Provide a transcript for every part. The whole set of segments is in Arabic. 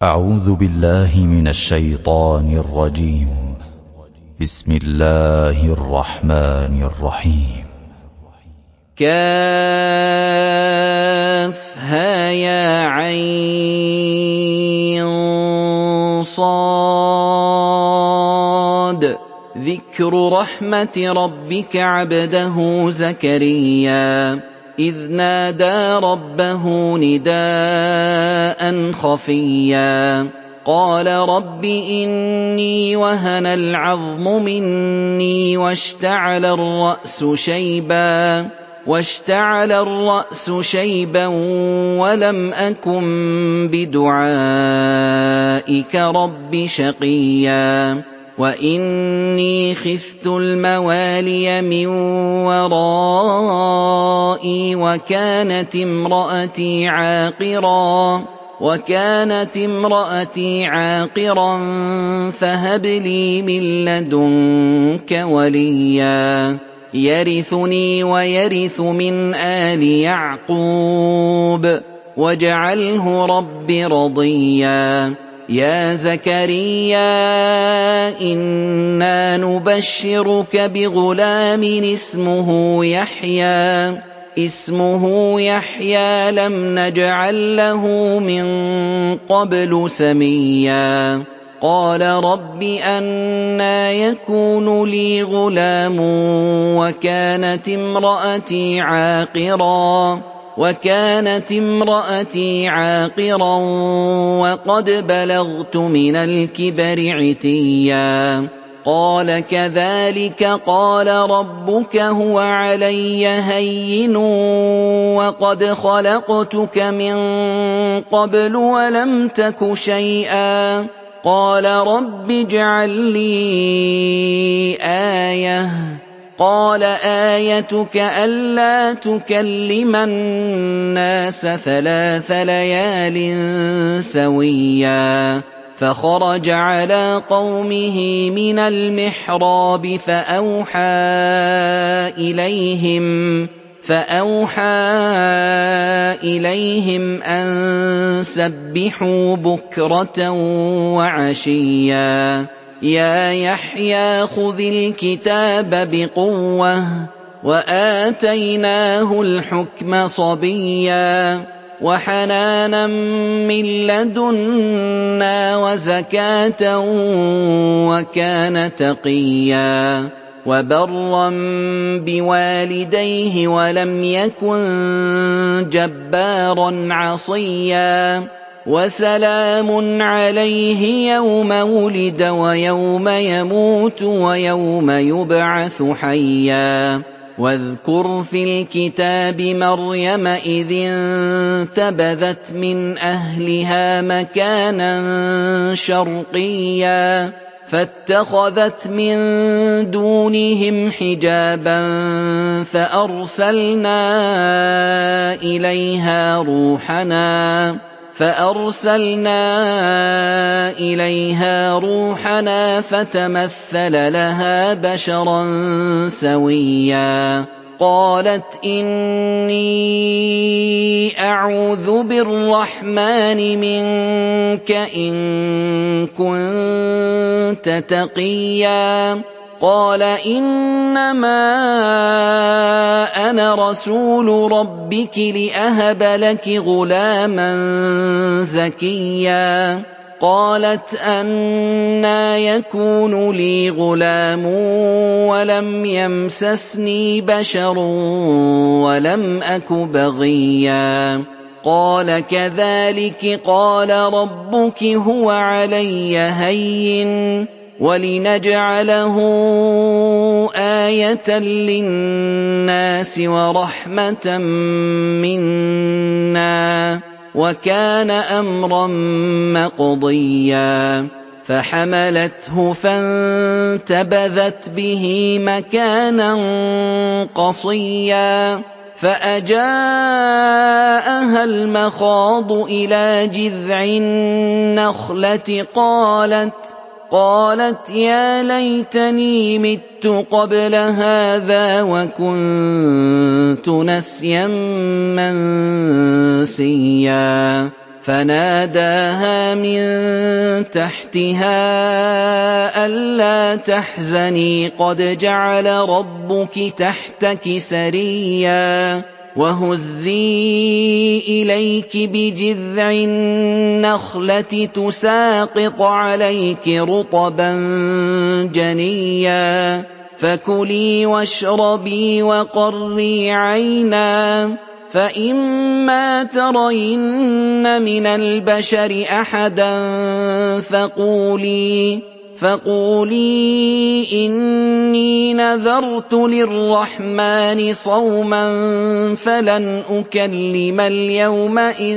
أعوذ بالله من الشيطان الرجيم. بسم الله الرحمن الرحيم. كافها يا عين صاد ذكر رحمة ربك عبده زكريا إذ نادى ربه نداء خفيا قال رب إني وهن العظم مني واشتعل الرأس شيبا ولم أكن بدعائك رب شقيا وإني خفت الموالي من ورائي وكانت امرأتي عاقرا فهب لي من لدنك وليا يرثني ويرث من آل يعقوب واجعله رب رضيا يا زكريا إنا نبشرك بغلام اسمه يحيى لم نجعل له من قبل سميا قال رب أنى يكون لي غلام وكانت امرأتي عاقرا وقد بلغت من الكبر عتيا قال كذلك قال ربك هو علي هين وقد خلقتك من قبل ولم تك شيئا قال رب اجعل لي آية قال آيتك ألا تكلم الناس 3 ليال سويا فخرج على قومه من المحراب فأوحى إليهم أن سبحوا بكرة وعشيا يا يحيى خذ الكتاب بقوة وآتيناه الحكم صبيا وحنانا من لدنا وزكاة وكان تقيا وبرا بوالديه ولم يكن جبارا عصيا وسلام عليه يوم ولد ويوم يموت ويوم يبعث حيا واذكر في الكتاب مريم إذ انتبذت من أهلها مكانا شرقيا فاتخذت من دونهم حجابا فأرسلنا إليها روحنا فتمثل لها بشرا سويا قالت إني أعوذ بالرحمن منك إن كنت تقيا قال إنما أنا رسول ربك لأهب لك غلاما زكيا قالت أنى يكون لي غلام ولم يمسسني بشر ولم أك بغيا قال كذلك قال ربك هو علي هين ولنجعله آية للناس ورحمة منا وكان أمرا مقضيا فحملته فانتبذت به مكانا قصيا فأجاءها المخاض إلى جذع النخلة قالت يا ليتني مت قبل هذا وكنت نسيا منسيا فناداها من تحتها ألا تحزني قد جعل ربك تحتك سريا وهزي إليك بجذع النخلة تساقط عليك رطبا جنيا فكلي واشربي وقري عينا فإما ترين من البشر أحدا فقولي إني نذرت للرحمن صوما فلن أكلم اليوم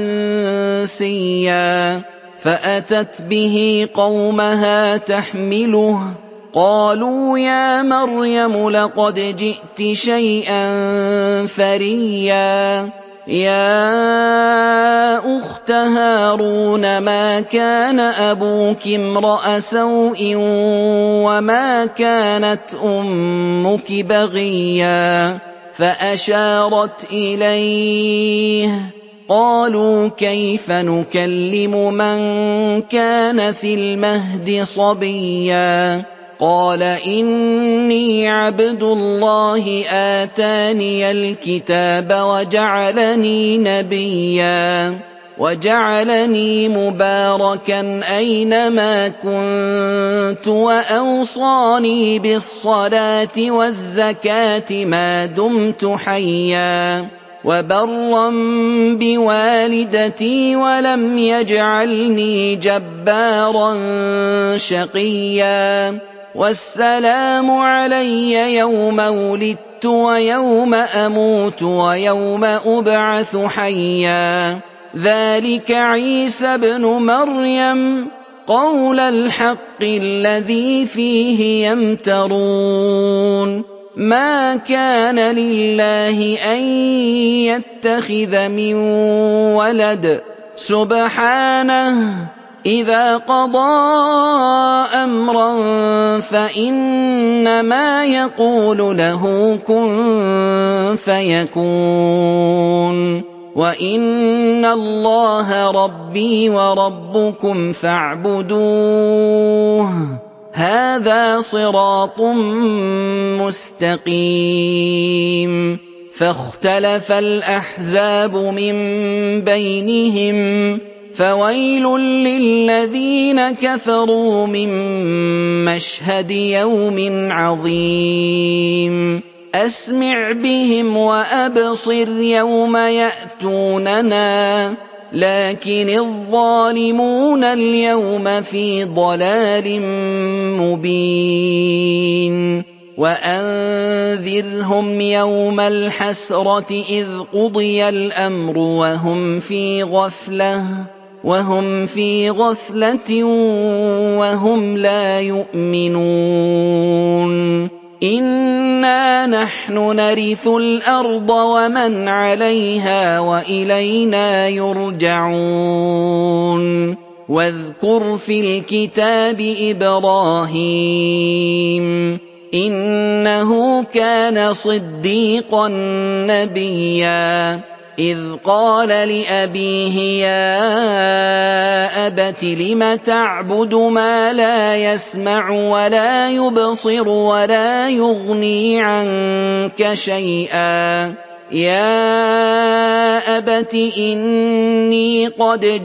إنسيا فأتت به قومها تحمله قالوا يا مريم لقد جئت شيئا فريا يا أخت هارون ما كان أبوك امرأ سوء وما كانت أمك بغيا فأشارت إليه قالوا كيف نكلم من كان في المهد صبيا قال إني عبد الله آتاني الكتاب وجعلني نبيا وجعلني مباركا أينما كنت وأوصاني بالصلاة والزكاة ما دمت حيا وبرا بوالدتي ولم يجعلني جبارا شقيا والسلام علي يوم ولدت ويوم أموت ويوم أبعث حيا ذلك عيسى ابن مريم قول الحق الذي فيه يمترون ما كان لله أن يتخذ من ولد سبحانه إذا قضى أمرا فإنما يقول له كن فيكون وإن الله ربي وربكم فاعبدوه هذا صراط مستقيم فاختلف الأحزاب من بينهم فويل للذين كفروا من مشهد يوم عظيم أسمع بهم وأبصر يوم يأتوننا لكن الظالمون اليوم في ضلال مبين وأنذرهم يوم الحسرة إذ قضي الأمر وهم في غفلة وهم لا يؤمنون إنا نحن نرث الأرض ومن عليها وإلينا يرجعون واذكر في الكتاب إبراهيم إنه كان صديقا نبيا إذ قال لأبيه يا أبت لم تعبد ما لا يسمع ولا يبصر ولا يغني عنك شيئا يا أبت إني قد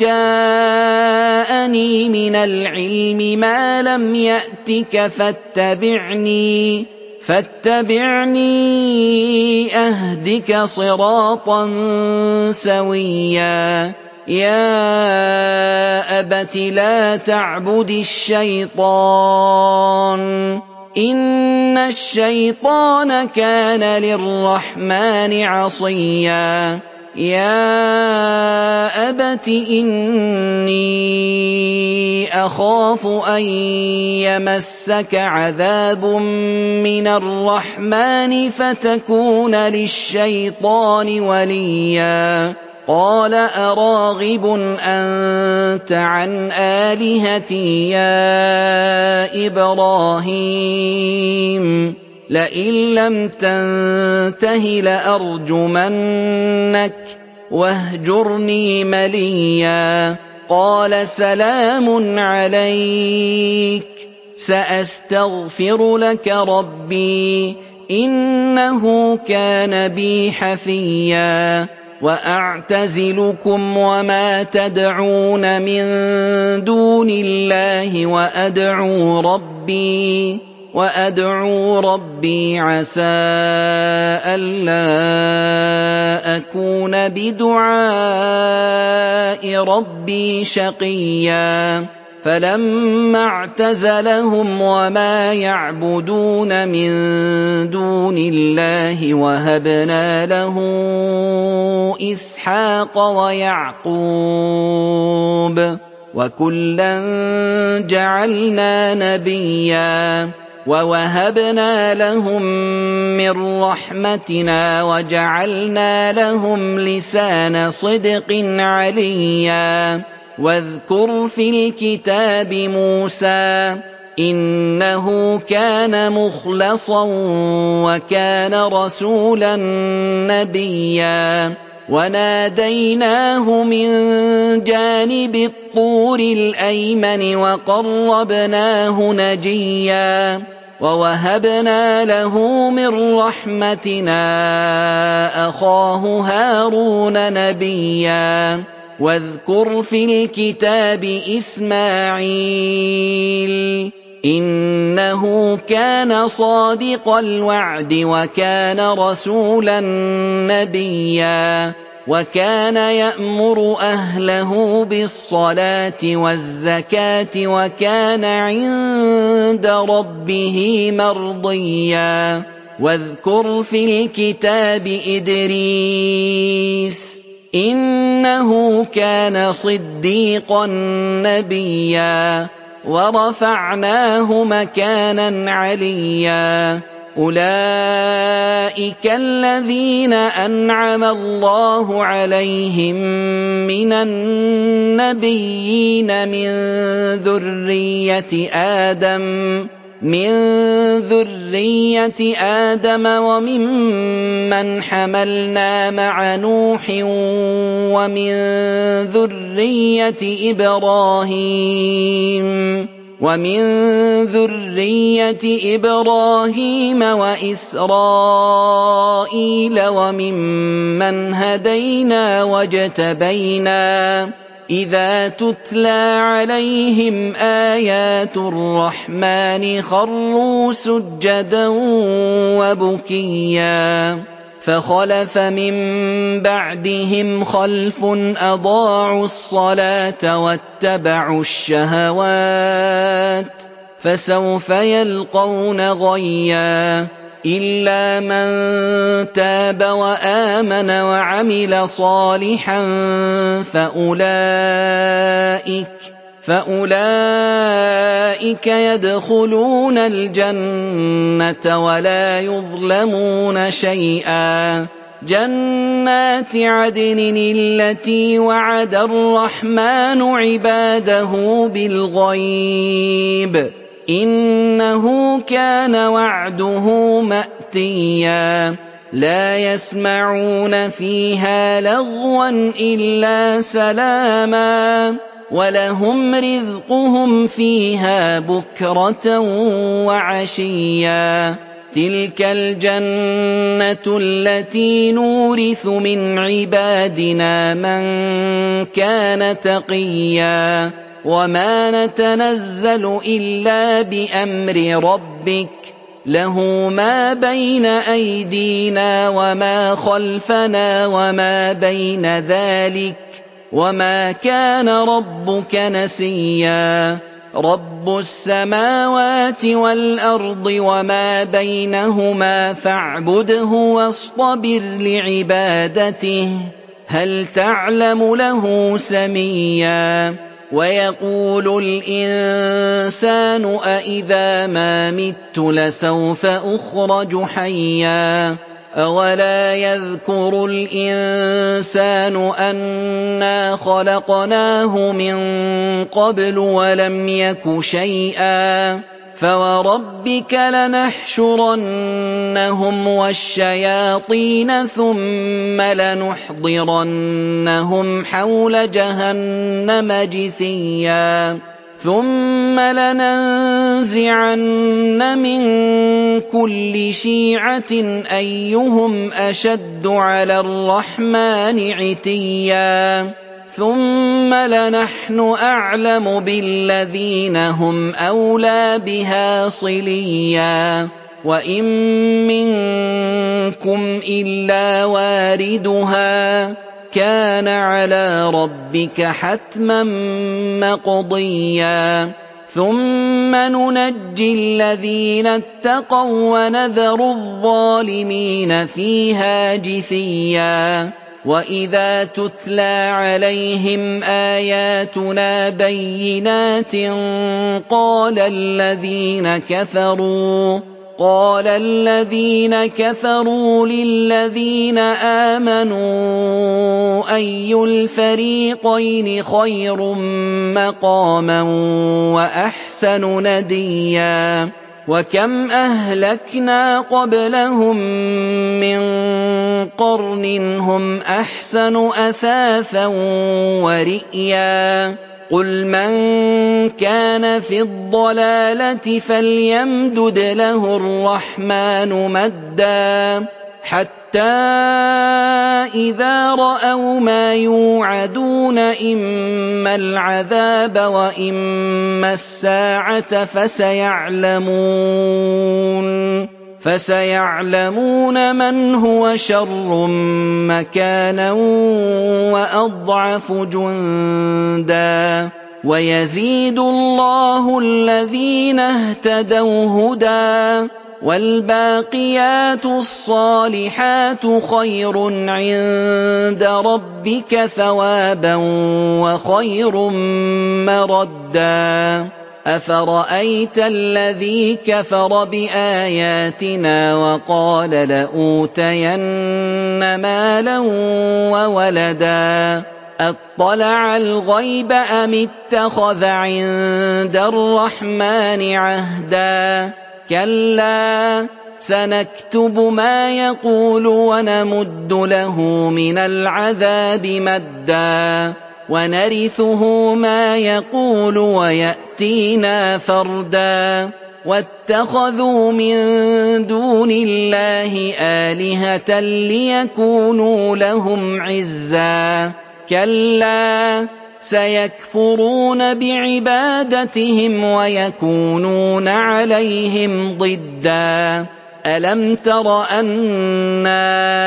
جاءني من العلم ما لم يأتك فاتبعني أهدك صراطا سويا يا أبت لا تعبد الشيطان إن الشيطان كان للرحمن عصيا يا أبت إني أخاف أن يمسك عذاب من الرحمن فتكون للشيطان وليا قال أراغب أنت عن آلهتي يا إبراهيم لئن لم تنته لأرجمنك وَاهْجُرْنِي مَلِيًّا. قَالَ سَلَامٌ عَلَيْكَ سَأَسْتَغْفِرُ لَكَ رَبِّي إِنَّهُ كَانَ بِي حَفِيًّا. وَأَعْتَزِلُكُمْ وَمَا تَدْعُونَ مِن دُونِ اللَّهِ وَأَدْعُو رَبِّي عَسَىٰ أَلَّا أَكُونَ بِدُعَاءِ رَبِّي شَقِيًّا. فَلَمَّا اعْتَزَلَهُمْ وَمَا يَعْبُدُونَ مِن دُونِ اللَّهِ وَهَبْنَا لَهُ إِسْحَاقَ وَيَعْقُوبَ وَكُلًّا جَعَلْنَا نَبِيًّا. وَوَهَبْنَا لَهُم مِّن رَّحْمَتِنَا وَجَعَلْنَا لَهُمْ لِسَانَ صِدْقٍ عَلِيًّا. وَاذْكُرْ فِي الْكِتَابِ مُوسَىٰ إِنَّهُ كَانَ مُخْلَصًا وَكَانَ رَسُولًا نَّبِيًّا. وَنَادَيْنَاهُ مِن جَانِبِ الطُّورِ الْأَيْمَنِ وَقَرَّبْنَاهُ نَجِيًّا. وَوَهَبْنَا لَهُ مِن رَّحْمَتِنَا أَخَاهُ هَارُونَ نَبِيًّا. وَاذْكُرْ فِي الْكِتَابِ إِسْمَاعِيلَ إِنَّهُ كَانَ صَادِقَ الْوَعْدِ وَكَانَ رَسُولًا نَّبِيًّا. وَكَانَ يَأْمُرُ أَهْلَهُ بِالصَّلَاةِ وَالزَّكَاةِ وَكَانَ عِندَ رَبِّهِ مَرْضِيًّا. وَاذْكُرْ فِي الْكِتَابِ إِدْرِيسَ إِنَّهُ كَانَ صِدِّيقًا نَّبِيًّا. وَرَفَعْنَاهُ مَكَانًا عَلِيًّا. أُولَٰئِكَ الَّذِينَ أَنْعَمَ اللَّهُ عَلَيْهِم مِّنَ النَّبِيِّينَ مِن ذُرِّيَّةِ آدَمَ وَمِمَّنْ حَمَلْنَا مَعَ نُوحٍ وَمِن ذُرِّيَّةِ إِبْرَاهِيمَ وَإِسْرَائِيلَ وَمِمَّنْ هَدَيْنَا وَاجْتَبَيْنَا إِذَا تُتْلَىٰ عَلَيْهِمْ آيَاتُ الرَّحْمَٰنِ خَرُّوا سُجَّدًا وَبُكِيًّا. فَخَلَفَ مِن بَعْدِهِمْ خَلْفٌ أَضَاعُوا الصَّلَاةَ وَاتَّبَعُوا الشَّهَوَاتِ فَسَوْفَ يَلْقَوْنَ غَيًّا. إِلَّا مَن تَابَ وَآمَنَ وَعَمِلَ صَالِحًا فَأُولَٰئِكَ يَدْخُلُونَ الْجَنَّةَ وَلَا يُظْلَمُونَ شَيْئًا. جَنَّاتِ عَدْنٍ الَّتِي وَعَدَ الرَّحْمَٰنُ عِبَادَهُ بِالْغَيْبِ إِنَّهُ كَانَ وَعْدُهُ مَأْتِيًّا. لَا يَسْمَعُونَ فِيهَا لَغْوًا إِلَّا سَلَامًا وَلَهُمْ رِزْقُهُمْ فِيهَا بُكْرَةً وَعَشِيًّا. تِلْكَ الْجَنَّةُ الَّتِي نُورِثُ مِنْ عِبَادِنَا مَن كَانَ تَقِيًّا. وَمَا نَتَنَزَّلُ إِلَّا بِأَمْرِ رَبِّكَ لَهُ مَا بَيْنَ أَيْدِينَا وَمَا خَلْفَنَا وَمَا بَيْنَ ذَٰلِكَ وَمَا كَانَ رَبُّكَ نَسِيًّا. رَبُّ السَّمَاوَاتِ وَالْأَرْضِ وَمَا بَيْنَهُمَا فَاعْبُدْهُ وَاصْطَبِرْ لِعِبَادَتِهِ هَلْ تَعْلَمُ لَهُ سَمِيًّا. وَيَقُولُ الْإِنسَانُ أَإِذَا مَا مِتُّ لَسَوْفَ أُخْرَجُ حَيًّا. أَوَلَا يَذْكُرُ الْإِنسَانُ أَنَّا خَلَقْنَاهُ مِن قَبْلُ وَلَمْ يَكُ شَيْئًا. فَوَرَبِّكَ لَنَحْشُرَنَّهُمْ وَالشَّيَاطِينَ ثُمَّ لَنُحْضِرَنَّهُمْ حَوْلَ جَهَنَّمَ جِثِيًّا ثُمَّ لَنَنزِعَنَّ مِن كُلِّ شِيعَةٍ أَيُّهُمْ أَشَدُّ عَلَى الرَّحْمَٰنِ عِتِيًّا ثُمَّ لَنَحْنُ أَعْلَمُ بِالَّذِينَ هُمْ أَوْلَىٰ بِهَا صِلِيًّا وَإِن مِّنكُمْ إِلَّا وَارِدُهَا كَانَ عَلَىٰ رَبِّكَ حَتْمًا مَّقْضِيًّا ثُمَّ نُنَجِّي الَّذِينَ اتَّقَوا وَّنَذَرُ الظَّالِمِينَ فِيهَا جِثِيًّا وَإِذَا تُتْلَىٰ عَلَيْهِمْ آيَاتُنَا بَيِّنَاتٍ قَالَ الَّذِينَ كَفَرُوا لِلَّذِينَ آمَنُوا أَيُّ الْفَرِيقَيْنِ خَيْرٌ مَّقَامًا وَأَحْسَنُ نَدِيًّا وَكَمْ أَهْلَكْنَا قَبْلَهُم مِّن قَرْنٍ هُمْ أَحْسَنُ أَثَاثًا وَرِئْيًا قُلْ مَن كَانَ فِي الضَّلَالَةِ فَلْيَمْدُدْ لَهُ الرَّحْمَٰنُ مَدًّا حَتَّىٰ إِذَا رَأَوْا مَا يُوعَدُونَ إِمَّا الْعَذَابَ وَإِمَّا السَّاعَةَ فَسَيَعْلَمُونَ مَنْ هُوَ شَرٌّ مَّكَانًا وَأَضْعَفُ جُندًا وَيَزِيدُ اللَّهُ الَّذِينَ اهْتَدَوْا هُدًى وَالْبَاقِيَاتُ الصَّالِحَاتُ خَيْرٌ عِندَ رَبِّكَ ثَوَابًا وَخَيْرٌ مَّرَدًّا أَفَرَأَيْتَ الَّذِي كَفَرَ بِآيَاتِنَا وَقَالَ لَأُوتَيَنَّ مَالًا وَوَلَدًا أَطَّلَعَ الْغَيْبَ أَمِ اتَّخَذَ عِندَ الرَّحْمَٰنِ عَهْدًا كَلَّا سَنَكْتُبُ مَا يَقُولُ وَنَمُدُّ لَهُ مِنَ الْعَذَابِ مَدًّا وَنَرِثُهُ مَا يَقُولُ وَيَأْتِينَا فَرْدًا وَاتَّخَذُوا مِن دُونِ اللَّهِ آلِهَةً لِّيَكُونُوا لَهُمْ عِزًّا كَلَّا سَيَكْفُرُونَ بِعِبَادَتِهِمْ وَيَكُونُونَ عَلَيْهِمْ ضِدًّا أَلَمْ تَرَ أَنَّا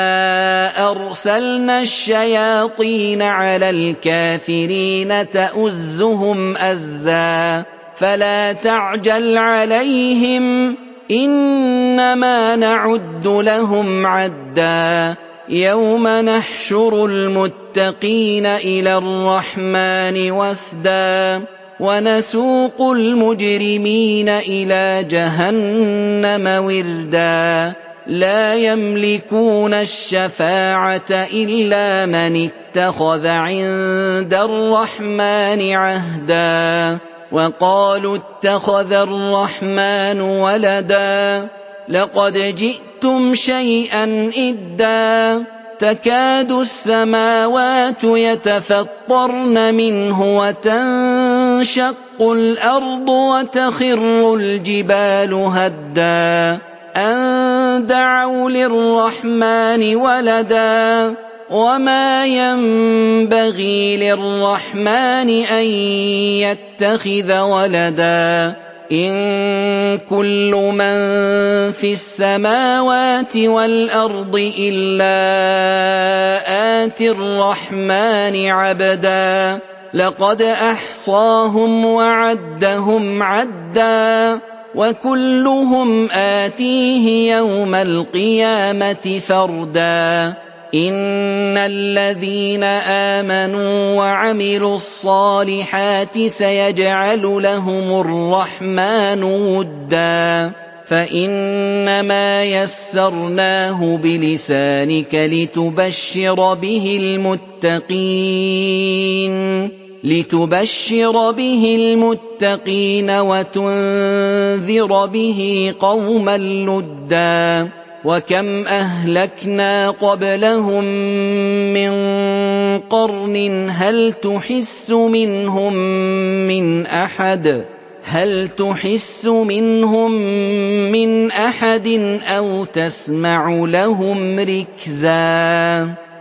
أَرْسَلْنَا الشَّيَاطِينَ عَلَى الْكَافِرِينَ تَؤُزُّهُمْ أَزًّا فَلَا تَعْجَلْ عَلَيْهِمْ إِنَّمَا نَعُدُّ لَهُمْ عَدًّا يَوْمَ نَحْشُرُ الْمُتَّقِينَ إِلَى الرَّحْمَٰنِ وَفْدًا وَنَسُوقُ الْمُجْرِمِينَ إِلَىٰ جَهَنَّمَ وِرْدًا لَّا يَمْلِكُونَ الشَّفَاعَةَ إِلَّا مَنِ اتَّخَذَ عِندَ الرَّحْمَٰنِ عَهْدًا وَقَالُوا اتَّخَذَ الرَّحْمَٰنُ وَلَدًا لَّقَدْ جِئْتُمْ شَيْئًا إِدًّا تَكَادُ السَّمَاوَاتُ يَتَفَطَّرْنَ مِنْهُ وَتَنشَقُّ الْأَرْضُ وَتَخِرُّ الْجِبَالُ هَدًّا أَن دَعَوْا لِلرَّحْمَٰنِ وَلَدًا وَمَا يَنبَغِي لِلرَّحْمَٰنِ أَن يَتَّخِذَ وَلَدًا إِن كُلُّ مَن فِي السَّمَاوَاتِ وَالْأَرْضِ إِلَّا آتِي الرَّحْمَٰنِ عَبْدًا لَّقَدْ أَحْصَاهُمْ وَعَدَّهُمْ عَدًّا وَكُلُّهُمْ آتِيهِ يَوْمَ الْقِيَامَةِ فَرْدًا إِنَّ الَّذِينَ آمَنُوا وَعَمِلُوا الصَّالِحَاتِ سَيَجْعَلُ لَهُمُ الرَّحْمَٰنُ وُدًّا فَإِنَّمَا يَسَّرْنَاهُ بِلِسَانِكَ لِتُبَشِّرَ بِهِ الْمُتَّقِينَ لِتُبَشِّرَ بِهِ الْمُتَّقِينَ وَتُنذِرَ بِهِ قَوْمًا لُّدًّا وَكَمْ أَهْلَكْنَا قَبْلَهُم مِّن قَرْنٍ هَلْ تُحِسُّ مِنْهُم مِّنْ أَحَدٍ أَوْ تَسْمَعُ لَهُمْ رِكْزًا